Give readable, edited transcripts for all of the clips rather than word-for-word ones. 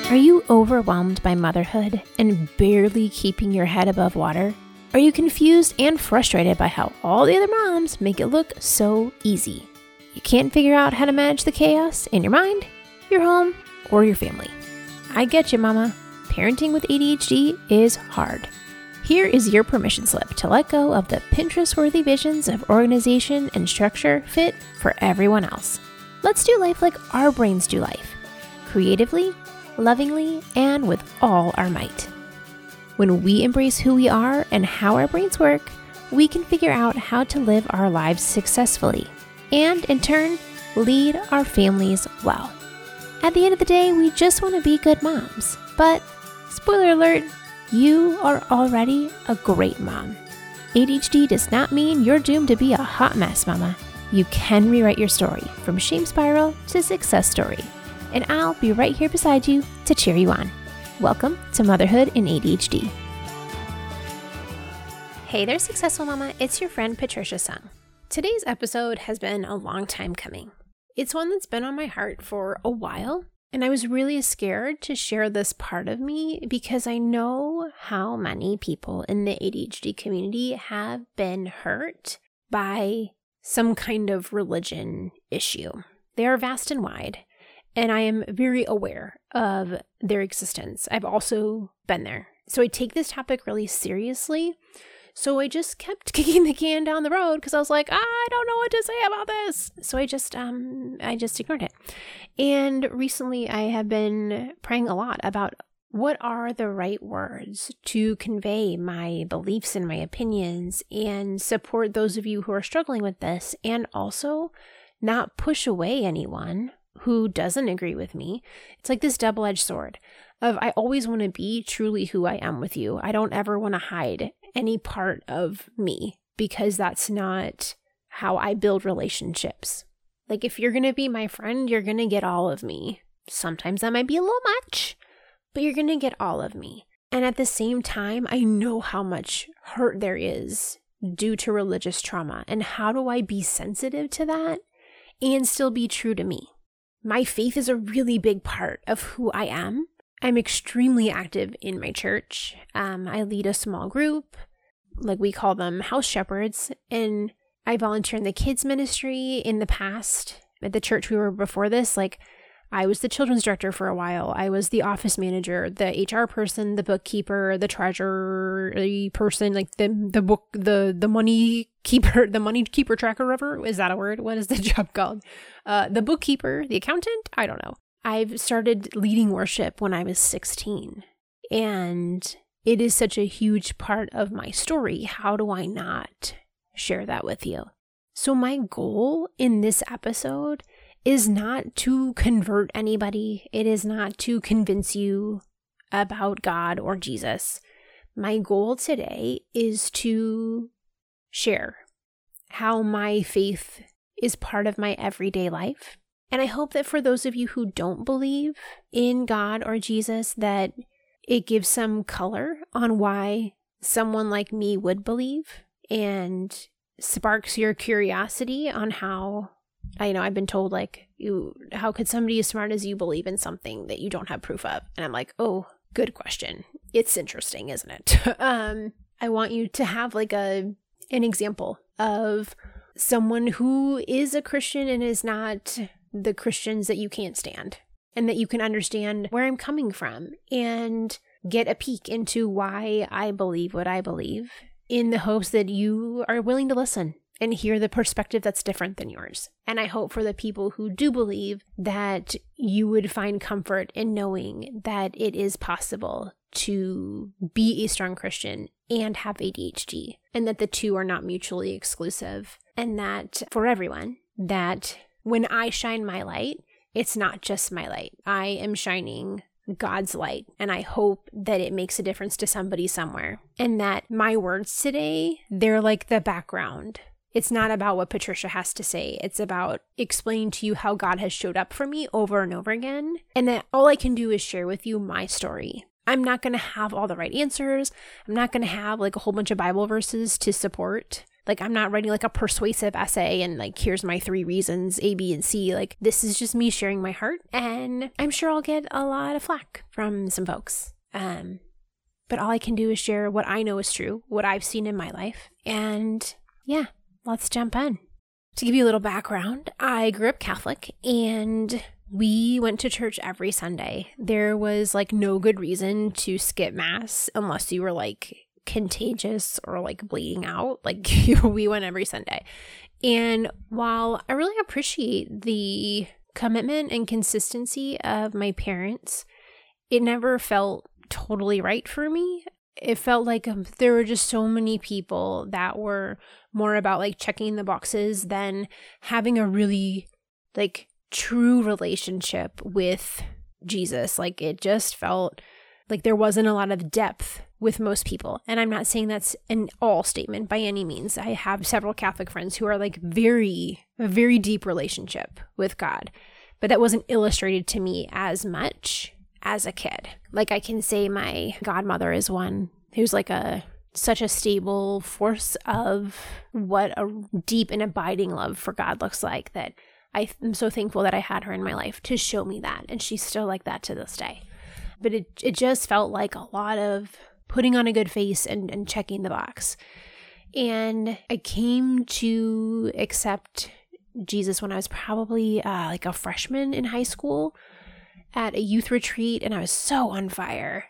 Are you overwhelmed by motherhood and barely keeping your head above water? Are you confused and frustrated by how all the other moms make it look so easy? You can't figure out how to manage the chaos in your mind, your home, or your family. I get you, mama. Parenting with ADHD is hard. Here is your permission slip to let go of the Pinterest-worthy visions of organization and structure fit for everyone else. Let's do life like our brains do life. Creatively, lovingly, and with all our might. When we embrace who we are and how our brains work, we can figure out how to live our lives successfully and, in turn, lead our families well. At the end of the day, we just want to be good moms. But, spoiler alert, you are already a great mom. ADHD does not mean you're doomed to be a hot mess, mama. You can rewrite your story from shame spiral to success story. And I'll be right here beside you to cheer you on. Welcome to Motherhood in ADHD. Hey there, Successful Mama. It's your friend Patricia Sung. Today's episode has been a long time coming. It's one that's been on my heart for a while, and I was really scared to share this part of me because I know how many people in the ADHD community have been hurt by some kind of religion issue. They are vast and wide. And I am very aware of their existence. I've also been there. So I take this topic really seriously. So I just kept kicking the can down the road because I was like, I don't know what to say about this. So I just ignored it. And recently I have been praying a lot about what are the right words to convey my beliefs and my opinions and support those of you who are struggling with this, and also not push away anyone who doesn't agree with me. It's like this double-edged sword of I always want to be truly who I am with you. I don't ever want to hide any part of me because that's not how I build relationships. Like if you're going to be my friend, you're going to get all of me. Sometimes that might be a little much, but you're going to get all of me. And at the same time, I know how much hurt there is due to religious trauma. And how do I be sensitive to that and still be true to me? My faith is a really big part of who I am. I'm extremely active in my church. I lead a small group, like we call them house shepherds, and I volunteer in the kids ministry in the past. At the church we were before this, like I was the children's director for a while. I was the office manager, the HR person, the bookkeeper, the treasury person, like the money keeper, the money keeper tracker, whatever. Is that a word? What is the job called? The bookkeeper, the accountant? I don't know. I've started leading worship when I was 16, and it is such a huge part of my story. How do I not share that with you? So my goal in this episode is not to convert anybody. It is not to convince you about God or Jesus. My goal today is to share how my faith is part of my everyday life. And I hope that for those of you who don't believe in God or Jesus, that it gives some color on why someone like me would believe and sparks your curiosity on how, I've been told how could somebody as smart as you believe in something that you don't have proof of? And I'm like, oh, good question. It's interesting, isn't it? I want you to have an example of someone who is a Christian and is not the Christians that you can't stand, and that you can understand where I'm coming from and get a peek into why I believe what I believe, in the hopes that you are willing to listen and hear the perspective that's different than yours. And I hope for the people who do believe that you would find comfort in knowing that it is possible to be a strong Christian and have ADHD, and that the two are not mutually exclusive, and that for everyone, that when I shine my light, it's not just my light. I am shining God's light, and I hope that it makes a difference to somebody somewhere, and that my words today, they're like the background. It's not about what Patricia has to say. It's about explaining to you how God has showed up for me over and over again, and that all I can do is share with you my story. I'm not going to have all the right answers. I'm not going to have a whole bunch of Bible verses to support Like, I'm not writing like a persuasive essay and like, here's my 3 reasons, A, B, and C. Like, this is just me sharing my heart. And I'm sure I'll get a lot of flack from some folks. But all I can do is share what I know is true, what I've seen in my life. And yeah, let's jump in. To give you a little background, I grew up Catholic and we went to church every Sunday. There was like no good reason to skip mass unless you were like contagious or like bleeding out. Like we went every Sunday. And while I really appreciate the commitment and consistency of my parents, it never felt totally right for me. It felt like there were just so many people that were more about like checking the boxes than having a really like true relationship with Jesus. Like it just felt like there wasn't a lot of depth with most people. And I'm not saying that's an all statement by any means. I have several Catholic friends who are like a very deep relationship with God, but that wasn't illustrated to me as much as a kid. Like I can say my godmother is one who's like such a stable force of what a deep and abiding love for God looks like, that I am so thankful that I had her in my life to show me that. And she's still like that to this day. But it just felt like a lot of putting on a good face and checking the box. And I came to accept Jesus when I was probably like a freshman in high school at a youth retreat, and I was so on fire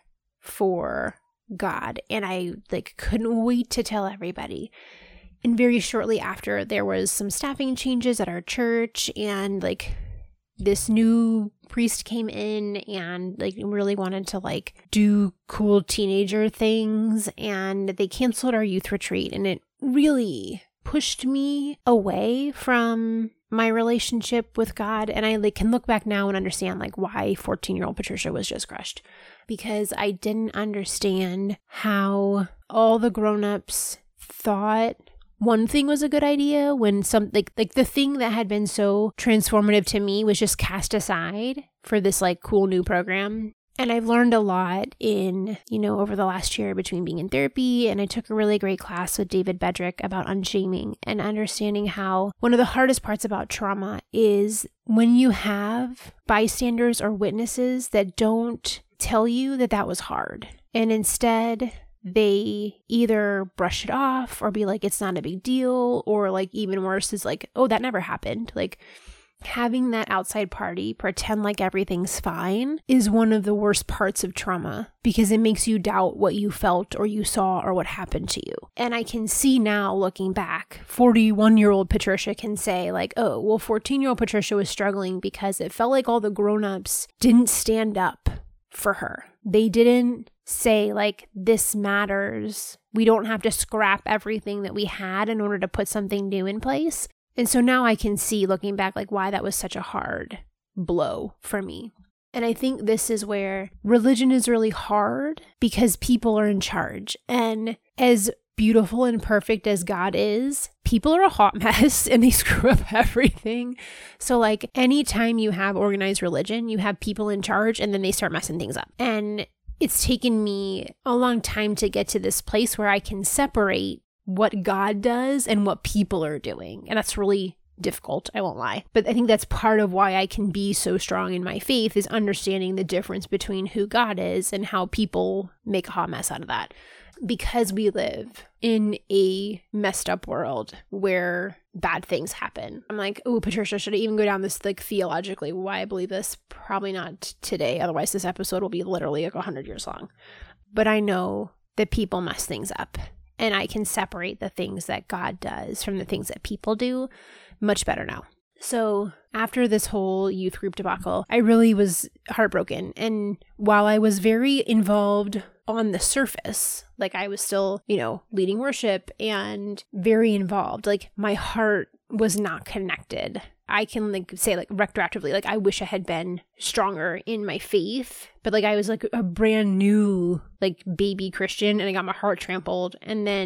for God, and I like couldn't wait to tell everybody. And very shortly after, there was some staffing changes at our church, and like this new priest came in and like really wanted to like do cool teenager things, and they canceled our youth retreat, and it really pushed me away from my relationship with God. And I like can look back now and understand like why 14-year-old Patricia was just crushed, because I didn't understand how all the grown-ups thought one thing was a good idea when some like the thing that had been so transformative to me was just cast aside for this like cool new program. And I've learned a lot in, over the last year between being in therapy, and I took a really great class with David Bedrick about unshaming and understanding how one of the hardest parts about trauma is when you have bystanders or witnesses that don't tell you that that was hard. And instead, they either brush it off or be like, it's not a big deal, or like even worse is like, oh, that never happened. Like, having that outside party pretend like everything's fine is one of the worst parts of trauma, because it makes you doubt what you felt or you saw or what happened to you. And I can see now, looking back, 41-year-old Patricia can say like, oh, well, 14-year-old Patricia was struggling because it felt like all the grown-ups didn't stand up for her. They didn't say like, this matters. We don't have to scrap everything that we had in order to put something new in place. And so now I can see, looking back, like why that was such a hard blow for me. And I think this is where religion is really hard, because people are in charge. And as beautiful and perfect as God is, people are a hot mess and they screw up everything. So like anytime you have organized religion, you have people in charge and then they start messing things up. And it's taken me a long time to get to this place where I can separate what God does and what people are doing. And that's really difficult, I won't lie. But I think that's part of why I can be so strong in my faith, is understanding the difference between who God is and how people make a hot mess out of that. Because we live in a messed up world where bad things happen. I'm like, oh, Patricia, should I even go down this like theologically why I believe this? Probably not today. Otherwise, this episode will be literally like 100 years long. But I know that people mess things up. And I can separate the things that God does from the things that people do much better now. So after this whole youth group debacle, I really was heartbroken. And while I was very involved on the surface, like I was still, leading worship and very involved, like my heart was not connected. I can say retroactively, I wish I had been stronger in my faith, but I was a brand new baby Christian, and I got my heart trampled. And then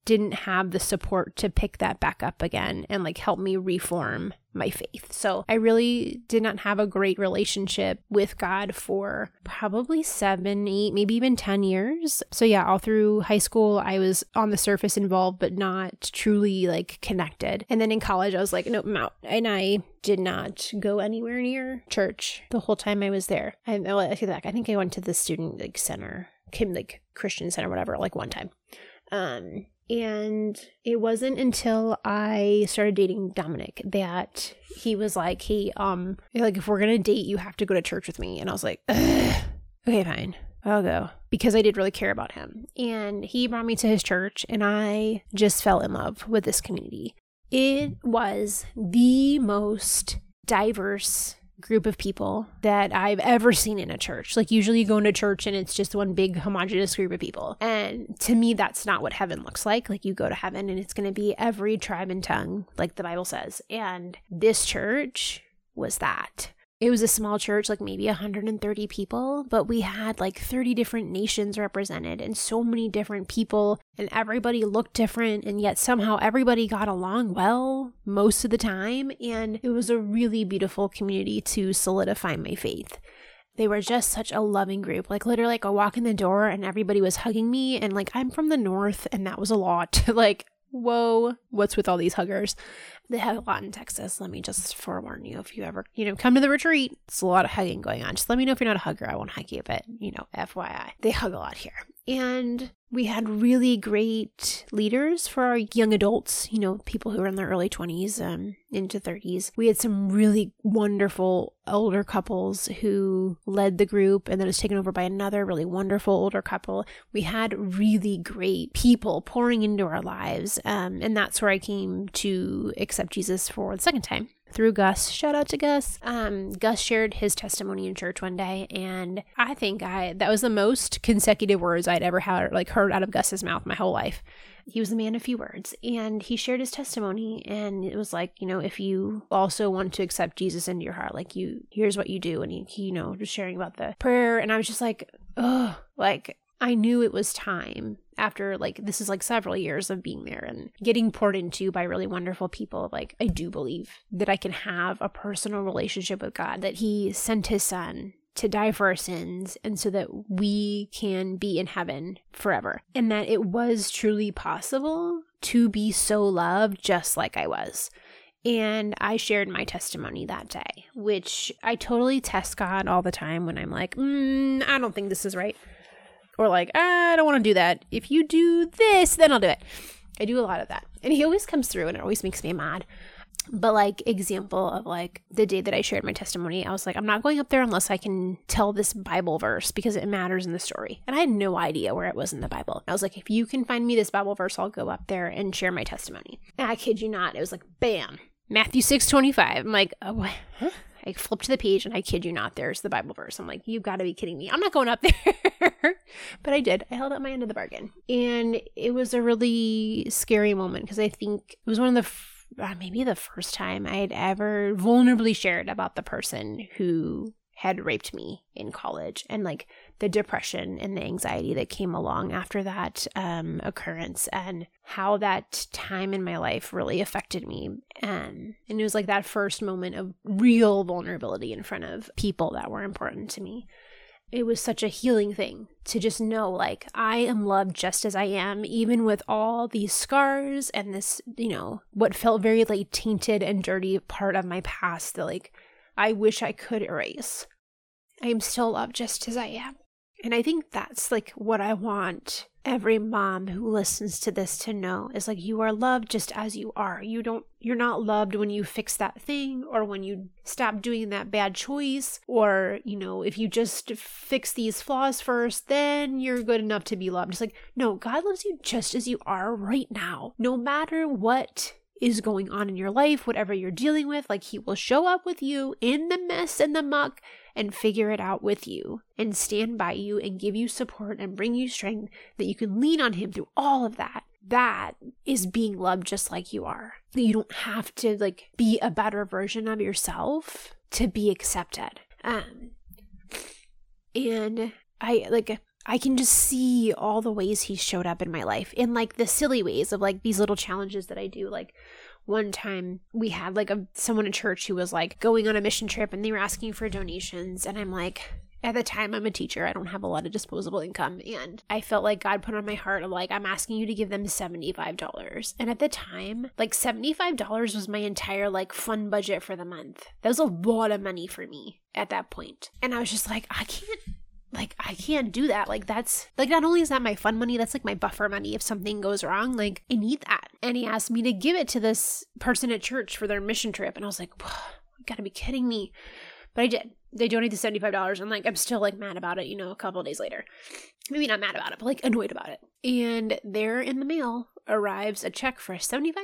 didn't have the support to pick that back up again and like help me reform my faith. So I really did not have a great relationship with God for probably 7, 8, maybe even 10 years. So yeah, all through high school, I was on the surface involved, but not truly like connected. And then in college, I was like, nope, I'm out. And I did not go anywhere near church the whole time I was there. I think I went to the student like center, like Christian center, whatever, like one time. And it wasn't until I started dating Dominic that he was like, hey, like if we're going to date, you have to go to church with me. And I was like, okay, fine, I'll go, because I did really care about him. And he brought me to his church and I just fell in love with this community. It was the most diverse group of people that I've ever seen in a church. Like usually you go into church and it's just one big homogenous group of people. And to me, that's not what heaven looks like. Like you go to heaven and it's going to be every tribe and tongue, like the Bible says. And this church was that. It was a small church, like maybe 130 people, but we had like 30 different nations represented and so many different people, and everybody looked different, and yet somehow everybody got along well most of the time. And it was a really beautiful community to solidify my faith. They were just such a loving group. Like literally, like I walk in the door and everybody was hugging me, and like I'm from the north and that was a lot. Like, whoa, what's with all these huggers? They have a lot in Texas. Let me just forewarn you, if you ever, come to the retreat, it's a lot of hugging going on. Just let me know if you're not a hugger. I won't hug you, but, FYI, they hug a lot here. And we had really great leaders for our young adults, people who were in their early 20s, into 30s. We had some really wonderful older couples who led the group, and then it was taken over by another really wonderful older couple. We had really great people pouring into our lives. And that's where I came to accept Jesus for the second time. Through Gus. Shout out to Gus. Gus shared his testimony in church one day, and I think that was the most consecutive words I'd ever heard out of Gus's mouth my whole life. He was a man of few words, and he shared his testimony, and it was like, if you also want to accept Jesus into your heart, like here's what you do, and he just sharing about the prayer, and I was just like, oh, like I knew it was time. After this is several years of being there and getting poured into by really wonderful people, I do believe that I can have a personal relationship with God, that he sent his son to die for our sins, and so that we can be in heaven forever. And that it was truly possible to be so loved just like I was. And I shared my testimony that day, which I totally test God all the time when I'm like, I don't think this is right. Or I don't want to do that. If you do this, then I'll do it. I do a lot of that. And he always comes through and it always makes me mad. But example of the day that I shared my testimony, I was like, I'm not going up there unless I can tell this Bible verse because it matters in the story. And I had no idea where it was in the Bible. I was like, if you can find me this Bible verse, I'll go up there and share my testimony. And I kid you not, it was bam, Matthew 6:25. I'm like, oh, what? Huh? I flipped to the page and I kid you not, there's the Bible verse. I'm like, you've got to be kidding me. I'm not going up there. But I did. I held up my end of the bargain. And it was a really scary moment because I think it was one of the, maybe the first time I had ever vulnerably shared about the person who had raped me in college, and the depression and the anxiety that came along after that occurrence, and how that time in my life really affected me. And it was that first moment of real vulnerability in front of people that were important to me. It was such a healing thing to just know, I am loved just as I am, even with all these scars and this, what felt very tainted and dirty part of my past that I wish I could erase. I am still loved just as I am. And I think that's what I want every mom who listens to this to know is you are loved just as you are. You're not loved when you fix that thing, or when you stop doing that bad choice, or, if you just fix these flaws first, then you're good enough to be loved. It's no, God loves you just as you are right now. No matter what is going on in your life, whatever you're dealing with, he will show up with you in the mess and the muck and figure it out with you and stand by you and give you support and bring you strength that you can lean on him through all of that. That is being loved just like you are. That you don't have to be a better version of yourself to be accepted. And I can just see all the ways he showed up in my life in like the silly ways of like these little challenges that I do. Like one time we had like someone in church who was like going on a mission trip and they were asking for donations. And I'm like, at the time I'm a teacher, I don't have a lot of disposable income. And I felt like God put on my heart of like, I'm asking you to give them $75. And at the time, like $75 was my entire like fun budget for the month. That was a lot of money for me at that point. And I was just like, I can't do that. Like that's like, not only is that my fun money, that's like my buffer money. If something goes wrong, like I need that. And he asked me to give it to this person at church for their mission trip. And I was like, you gotta be kidding me. But I did. They donated $75 and like, I'm still like mad about it, you know, a couple of days later. Maybe not mad about it, but like annoyed about it. And there in the mail arrives a check for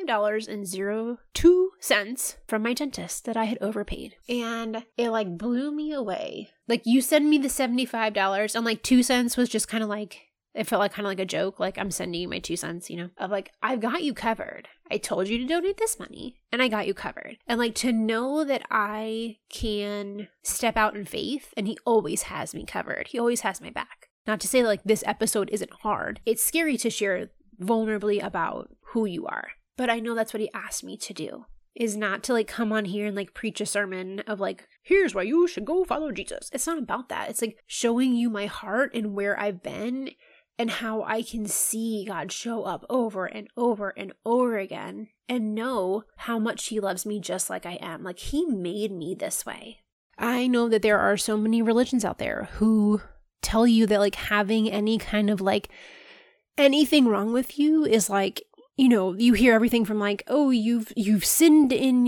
$75.02 from my dentist that I had overpaid. And it like blew me away. Like you send me the $75 and like 2 cents was just kind of like, it felt like kind of like a joke. Like I'm sending you my 2 cents, you know, of like, I've got you covered. I told you to donate this money and I got you covered. And like to know that I can step out in faith and he always has me covered. He always has my back. Not to say like this episode isn't hard. It's scary to share vulnerably about who you are. But I know that's what he asked me to do, is not to like come on here and like preach a sermon of like, here's why you should go follow Jesus. It's not about that. It's like showing you my heart and where I've been and how I can see God show up over and over and over again and know how much he loves me just like I am. Like he made me this way. I know that there are so many religions out there who tell you that like having any kind of like anything wrong with you is like, you know, you hear everything from like, oh, you've sinned in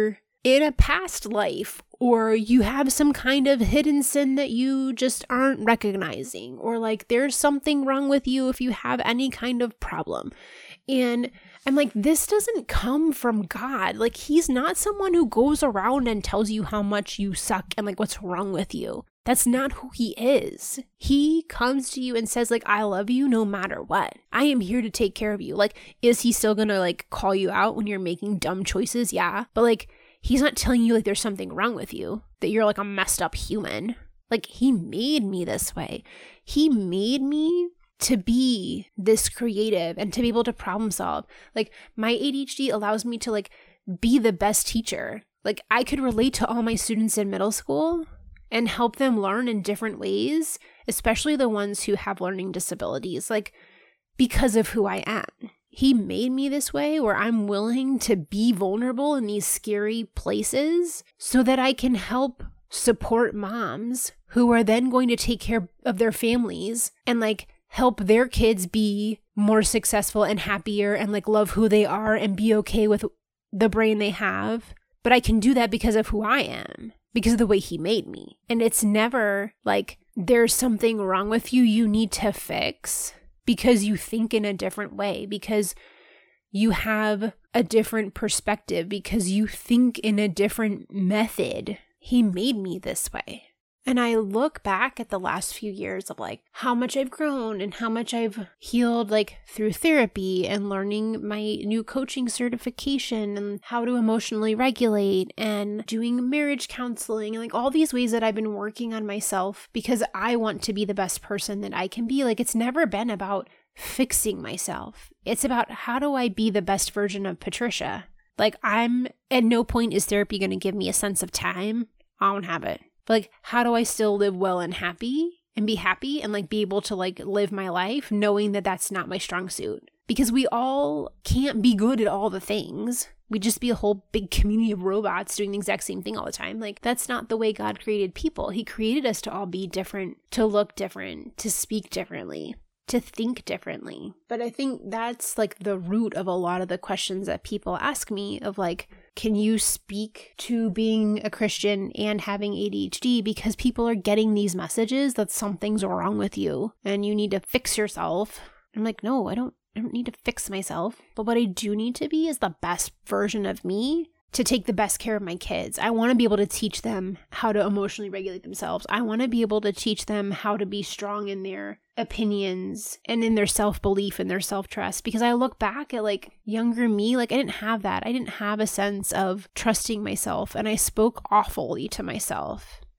a past life, or you have some kind of hidden sin that you just aren't recognizing, or like there's something wrong with you if you have any kind of problem. And I'm like, this doesn't come from God. Like he's not someone who goes around and tells you how much you suck and like what's wrong with you. That's not who he is. He comes to you and says like, I love you no matter what. I am here to take care of you. Like, is he still gonna like call you out when you're making dumb choices? Yeah. But like, he's not telling you like there's something wrong with you, that you're like a messed up human. Like he made me this way. He made me to be this creative and to be able to problem solve. Like my ADHD allows me to like be the best teacher. Like I could relate to all my students in middle school and help them learn in different ways, especially the ones who have learning disabilities, like because of who I am. He made me this way where I'm willing to be vulnerable in these scary places so that I can help support moms who are then going to take care of their families and like help their kids be more successful and happier and like love who they are and be okay with the brain they have. But I can do that because of who I am, because of the way he made me. And it's never like there's something wrong with you you need to fix because you think in a different way, because you have a different perspective, because you think in a different method. He made me this way. And I look back at the last few years of like how much I've grown and how much I've healed like through therapy and learning my new coaching certification and how to emotionally regulate and doing marriage counseling and like all these ways that I've been working on myself because I want to be the best person that I can be. Like it's never been about fixing myself. It's about how do I be the best version of Patricia? Like I'm at no point is therapy going to give me a sense of time. I don't have it. But like, how do I still live well and happy and be happy and like be able to like live my life knowing that that's not my strong suit? Because we all can't be good at all the things. We'd just be a whole big community of robots doing the exact same thing all the time. Like that's not the way God created people. He created us to all be different, to look different, to speak differently, to think differently. But I think that's like the root of a lot of the questions that people ask me of like, can you speak to being a Christian and having ADHD? Because people are getting these messages that something's wrong with you and you need to fix yourself. I'm like, no, I don't need to fix myself. But what I do need to be is the best version of me to take the best care of my kids. I want to be able to teach them how to emotionally regulate themselves. I want to be able to teach them how to be strong in their opinions and in their self-belief and their self-trust. Because I look back at like younger me, like I didn't have that. I didn't have a sense of trusting myself and I spoke awfully to myself.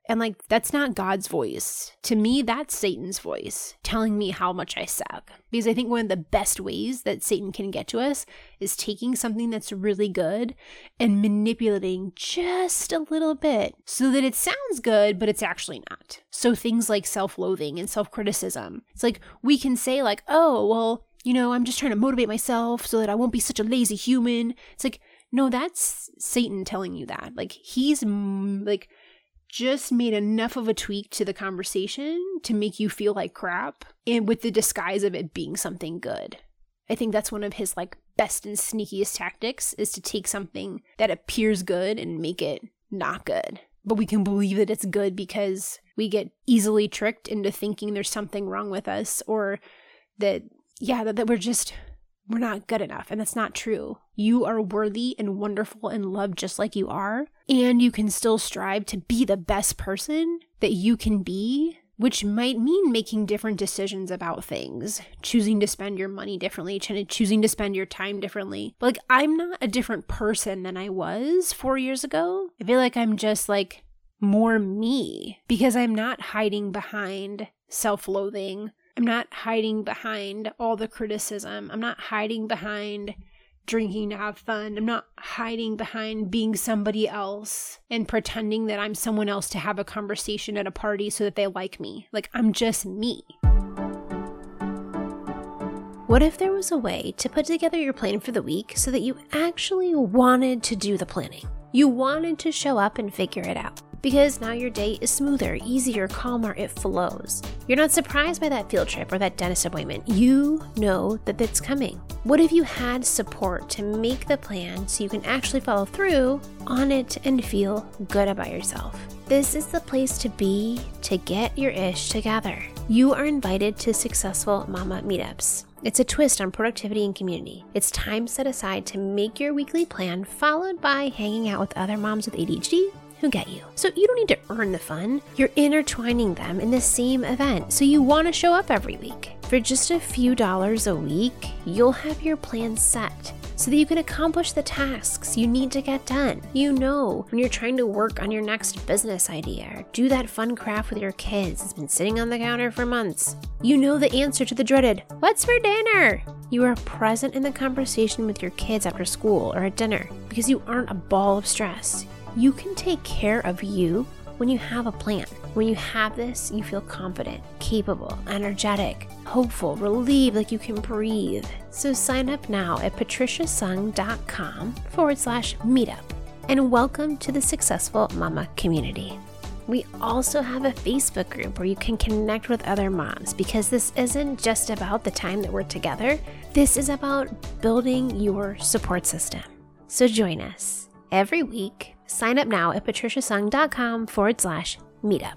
And like, that's not God's voice. To me, that's Satan's voice telling me how much I suck. Because I think one of the best ways that Satan can get to us is taking something that's really good and manipulating just a little bit so that it sounds good, but it's actually not. So things like self-loathing and self-criticism. It's like, we can say like, oh, well, I'm just trying to motivate myself so that I won't be such a lazy human. It's like, no, that's Satan telling you that. Like, he's like just made enough of a tweak to the conversation to make you feel like crap, and with the disguise of it being something good. I think that's one of his like best and sneakiest tactics, is to take something that appears good and make it not good. But we can believe that it's good because we get easily tricked into thinking there's something wrong with us, or that we're not good enough. And that's not true. You are worthy and wonderful and loved just like you are. And you can still strive to be the best person that you can be, which might mean making different decisions about things, choosing to spend your money differently, choosing to spend your time differently. But like, I'm not a different person than I was 4 years ago. I feel like I'm just like more me, because I'm not hiding behind self-loathing. I'm not hiding behind all the criticism. I'm not hiding behind drinking to have fun. I'm not hiding behind being somebody else and pretending that I'm someone else to have a conversation at a party so that they like me. Like, I'm just me. What if there was a way to put together your plan for the week so that you actually wanted to do the planning? You wanted to show up and figure it out. Because now your day is smoother, easier, calmer, it flows. You're not surprised by that field trip or that dentist appointment. You know that it's coming. What if you had support to make the plan so you can actually follow through on it and feel good about yourself? This is the place to be to get your ish together. You are invited to Successful Mama Meetups. It's a twist on productivity and community. It's time set aside to make your weekly plan, followed by hanging out with other moms with ADHD who get you. So you don't need to earn the fun. You're intertwining them in the same event, so you want to show up every week. For just a few dollars a week, you'll have your plan set so that you can accomplish the tasks you need to get done. You know, when you're trying to work on your next business idea or do that fun craft with your kids that's been sitting on the counter for months. You know the answer to the dreaded, "What's for dinner?" You are present in the conversation with your kids after school or at dinner because you aren't a ball of stress. You can take care of you when you have a plan. When you have this, you feel confident, capable, energetic, hopeful, relieved, like you can breathe. So sign up now at patriciasung.com/meetup and welcome to the Successful Mama community. We also have a Facebook group where you can connect with other moms, because this isn't just about the time that we're together. This is about building your support system. So join us every week. Sign up now at patriciasung.com/meetup.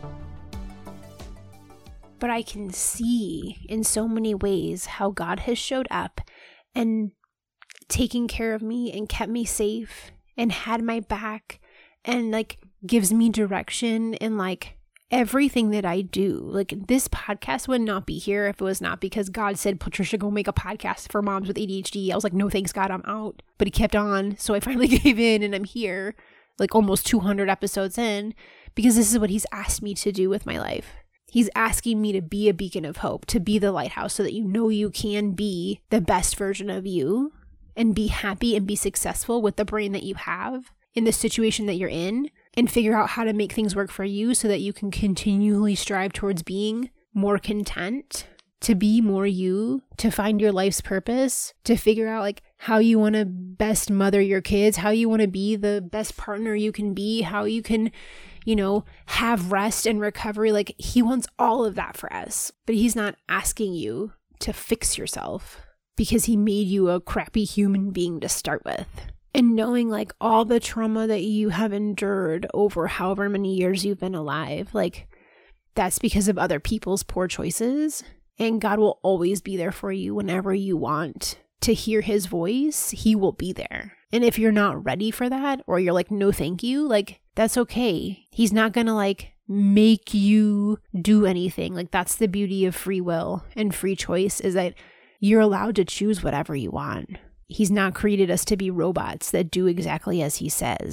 But I can see in so many ways how God has showed up and taken care of me and kept me safe and had my back and like gives me direction in like everything that I do. Like, this podcast would not be here if it was not because God said, "Patricia, go make a podcast for moms with ADHD." I was like, "No, thanks God, I'm out." But he kept on. So I finally gave in and I'm here, like almost 200 episodes in, because this is what he's asked me to do with my life. He's asking me to be a beacon of hope, to be the lighthouse so that you know you can be the best version of you and be happy and be successful with the brain that you have in the situation that you're in, and figure out how to make things work for you so that you can continually strive towards being more content, to be more you, to find your life's purpose, to figure out like how you want to best mother your kids, how you want to be the best partner you can be, how you can, have rest and recovery. Like, he wants all of that for us, but he's not asking you to fix yourself because he made you a crappy human being to start with. And knowing like all the trauma that you have endured over however many years you've been alive, like that's because of other people's poor choices. And God will always be there for you whenever you want to hear his voice. He will be there. And if you're not ready for that, or you're like, "No, thank you," like that's okay. He's not going to like make you do anything. Like, that's the beauty of free will and free choice, is that you're allowed to choose whatever you want. He's not created us to be robots that do exactly as he says.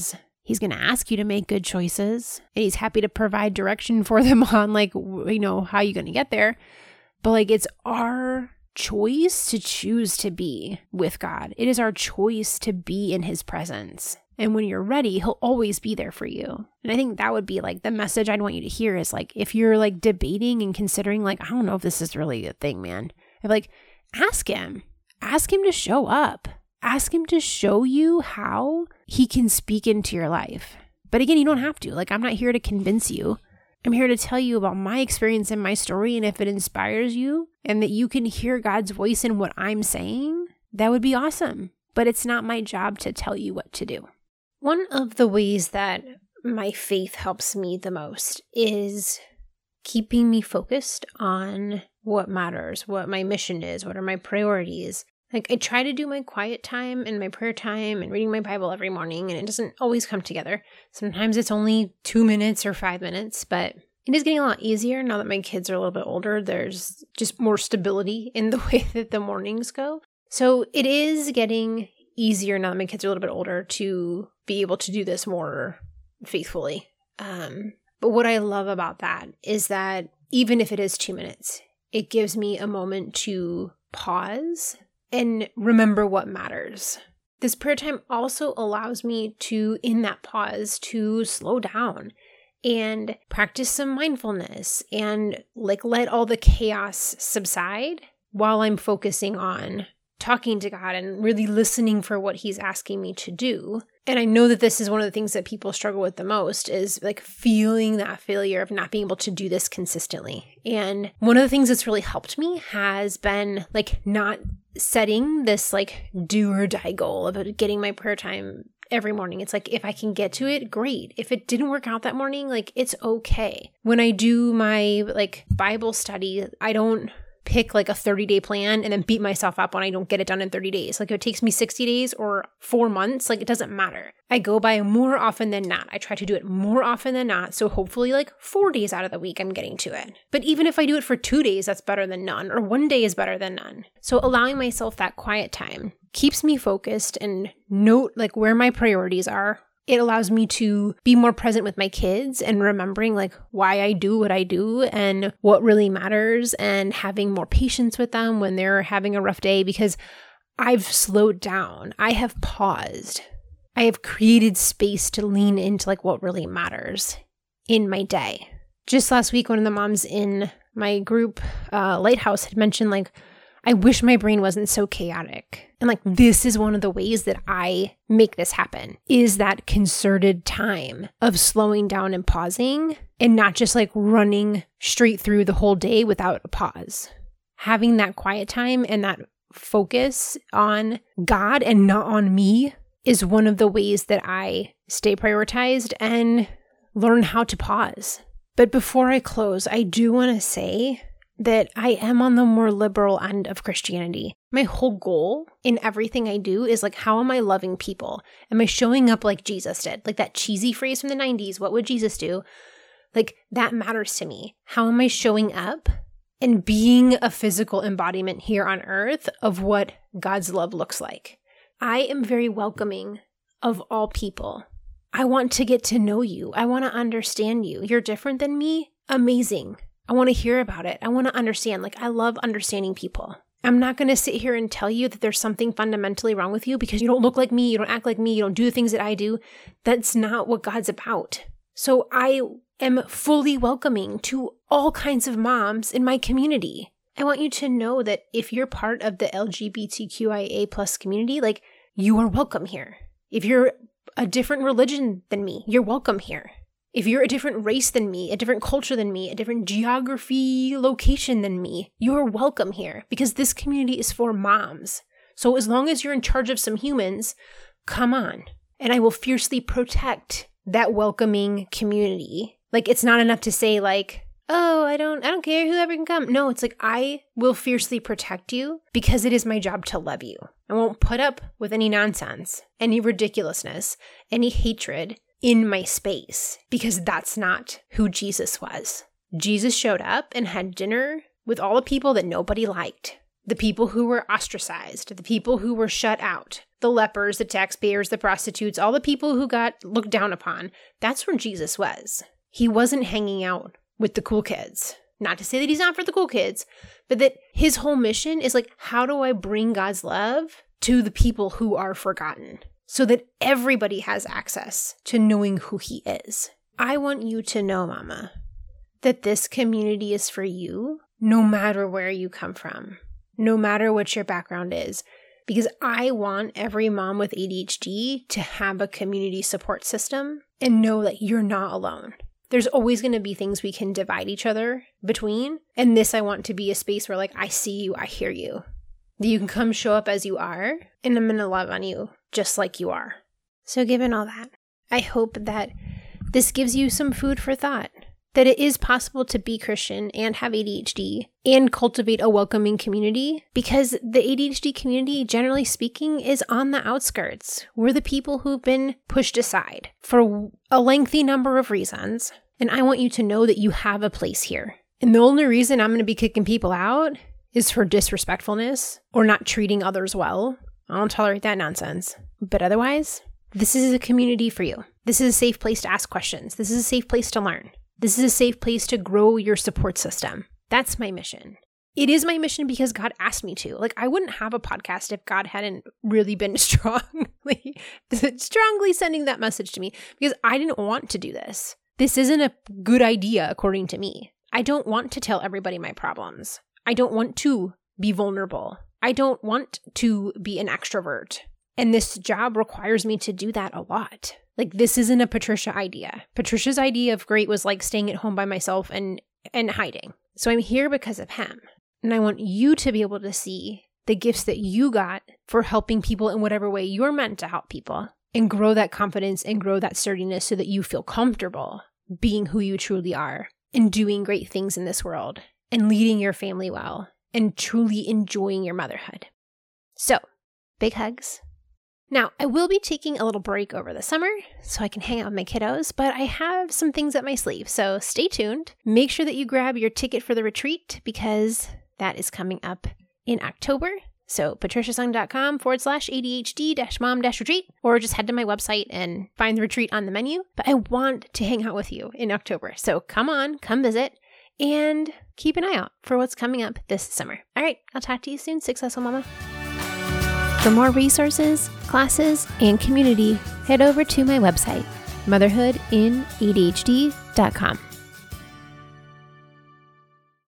He's going to ask you to make good choices, and he's happy to provide direction for them on like, how you're going to get there. But like, it's our choice to choose to be with God. It is our choice to be in his presence. And when you're ready, he'll always be there for you. And I think that would be like the message I'd want you to hear is like, if you're like debating and considering like, I don't know if this is really a thing, man. I'd like, ask him to show up. Ask him to show you how he can speak into your life. But again, you don't have to. Like, I'm not here to convince you. I'm here to tell you about my experience and my story. And if it inspires you and that you can hear God's voice in what I'm saying, that would be awesome. But it's not my job to tell you what to do. One of the ways that my faith helps me the most is keeping me focused on what matters, what my mission is, what are my priorities. Like, I try to do my quiet time and my prayer time and reading my Bible every morning, and it doesn't always come together. Sometimes it's only 2 minutes or 5 minutes, but it is getting a lot easier now that my kids are a little bit older. There's just more stability in the way that the mornings go. So it is getting easier now that my kids are a little bit older to be able to do this more faithfully. But what I love about that is that even if it is 2 minutes, it gives me a moment to pause and remember what matters. This prayer time also allows me to, in that pause, to slow down and practice some mindfulness and like let all the chaos subside while I'm focusing on talking to God and really listening for what he's asking me to do. And I know that this is one of the things that people struggle with the most is like feeling that failure of not being able to do this consistently. And one of the things that's really helped me has been like not setting this like do or die goal of getting my prayer time every morning. It's like, if I can get to it, great. If it didn't work out that morning, like it's okay. When I do my like Bible study, I don't pick like a 30-day plan and then beat myself up when I don't get it done in 30 days. Like if it takes me 60 days or 4 months, like it doesn't matter. I go by more often than not. I try to do it more often than not. So hopefully like 4 days out of the week, I'm getting to it. But even if I do it for 2 days, that's better than none, or 1 day is better than none. So allowing myself that quiet time keeps me focused and note like where my priorities are. It allows me to be more present with my kids and remembering like why I do what I do and what really matters, and having more patience with them when they're having a rough day, because I've slowed down. I have paused. I have created space to lean into like what really matters in my day. Just last week, one of the moms in my group, Lighthouse, had mentioned like, I wish my brain wasn't so chaotic. And like, this is one of the ways that I make this happen, is that concerted time of slowing down and pausing, and not just like running straight through the whole day without a pause. Having that quiet time and that focus on God and not on me is one of the ways that I stay prioritized and learn how to pause. But before I close, I do want to say that I am on the more liberal end of Christianity. My whole goal in everything I do is like, how am I loving people? Am I showing up like Jesus did? Like that cheesy phrase from the 90s, what would Jesus do? Like that matters to me. How am I showing up and being a physical embodiment here on earth of what God's love looks like? I am very welcoming of all people. I want to get to know you. I want to understand you. You're different than me? Amazing. I want to hear about it. I want to understand. Like, I love understanding people. I'm not going to sit here and tell you that there's something fundamentally wrong with you because you don't look like me, you don't act like me, you don't do the things that I do. That's not what God's about. So I am fully welcoming to all kinds of moms in my community. I want you to know that if you're part of the LGBTQIA plus community, like, you are welcome here. If you're a different religion than me, you're welcome here. If you're a different race than me, a different culture than me, a different geography location than me, you're welcome here, because this community is for moms. So as long as you're in charge of some humans, come on. And I will fiercely protect that welcoming community. Like, it's not enough to say like, oh, I don't care, whoever can come. No, it's like, I will fiercely protect you because it is my job to love you. I won't put up with any nonsense, any ridiculousness, any hatred in my space, because that's not who Jesus was. Jesus showed up and had dinner with all the people that nobody liked, the people who were ostracized, the people who were shut out, the lepers, the taxpayers, the prostitutes, all the people who got looked down upon. That's where Jesus was. He wasn't hanging out with the cool kids. Not to say that he's not for the cool kids, but that his whole mission is like, how do I bring God's love to the people who are forgotten so that everybody has access to knowing who he is? I want you to know, Mama, that this community is for you no matter where you come from, no matter what your background is, because I want every mom with ADHD to have a community support system and know that you're not alone. There's always going to be things we can divide each other between. And this, I want to be a space where like, I see you, I hear you. That you can come show up as you are, and I'm going to love on you just like you are. So given all that, I hope that this gives you some food for thought. That it is possible to be Christian and have ADHD and cultivate a welcoming community, because the ADHD community, generally speaking, is on the outskirts. We're the people who've been pushed aside for a lengthy number of reasons. And I want you to know that you have a place here. And the only reason I'm going to be kicking people out is for disrespectfulness or not treating others well. I don't tolerate that nonsense. But otherwise, this is a community for you. This is a safe place to ask questions. This is a safe place to learn. This is a safe place to grow your support system. That's my mission. It is my mission because God asked me to. Like, I wouldn't have a podcast if God hadn't really been strongly sending that message to me, because I didn't want to do this. This isn't a good idea, according to me. I don't want to tell everybody my problems. I don't want to be vulnerable. I don't want to be an extrovert. And this job requires me to do that a lot. Like, this isn't a Patricia idea. Patricia's idea of great was like staying at home by myself and hiding. So I'm here because of him. And I want you to be able to see the gifts that you got for helping people in whatever way you're meant to help people, and grow that confidence and grow that sturdiness so that you feel comfortable being who you truly are and doing great things in this world and leading your family well and truly enjoying your motherhood. So, big hugs. Now, I will be taking a little break over the summer so I can hang out with my kiddos, but I have some things up my sleeve, so stay tuned. Make sure that you grab your ticket for the retreat, because that is coming up in October. So patriciasung.com/ADHD-mom-retreat, or just head to my website and find the retreat on the menu. But I want to hang out with you in October, so come on, come visit, and keep an eye out for what's coming up this summer. All right, I'll talk to you soon, Successful Mama. For more resources, classes, and community, head over to my website, motherhoodinadhd.com.